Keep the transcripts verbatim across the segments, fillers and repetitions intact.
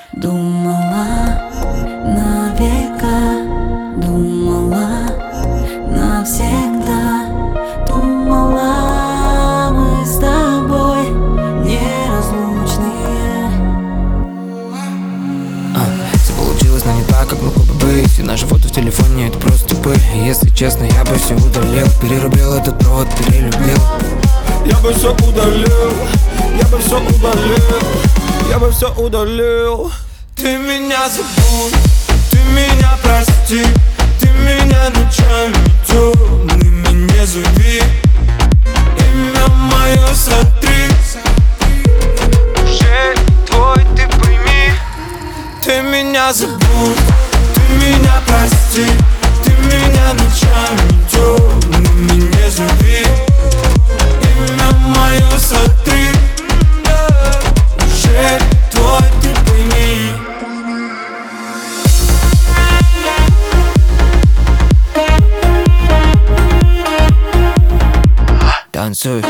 Думала на века, думала навсегда, думала мы с тобой неразлучные. а, Все получилось, но не так, как могло бы быть. Все наши фото в телефоне — это просто пыль. Если честно, я бы все удалил, перерубил этот провод, перелюбил. Я бы все удалил, я бы все удалил, я бы все удалил. Ты меня забудь, ты меня прости, ты меня ночами темными не зови. Имя мое сотри, уже твой, ты пойми. Ты меня забудь, ты меня прости, ты меня ночами темными не зови. Имя мое сотри, уже твой, ты пойми. Танцуй.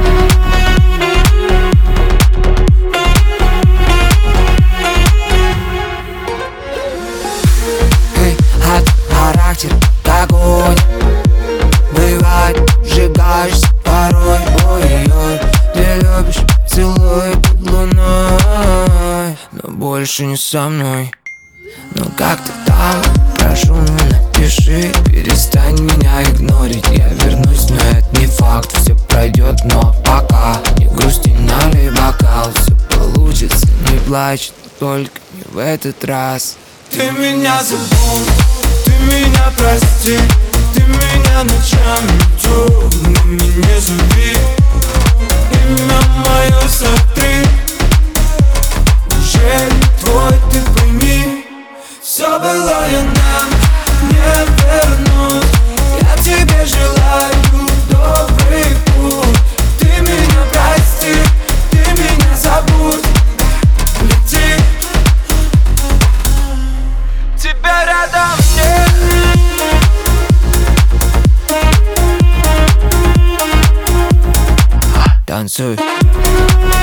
Эй, от характер огонь. Бывает, сжигаешься порой. Ой-ой, ты любишь, целуй под луной, но больше не со мной. Ну как ты там? Прошу, ну напиши. Перестань меня игнорить, я вернусь, но это не факт. Все пройдет, но пока не грусти, налей бокал. Все получится, не плачь, только не в этот раз. Ты меня забудь, ты меня прости, ты меня ночами темными не зови. Имя мое сотри, уже твой, ты пойми. Все было, я нам не вернусь. Я тебе желаю добрый путь. Ты меня прости, ты меня забудь. Лети, тебя рядом нет. Танцуй.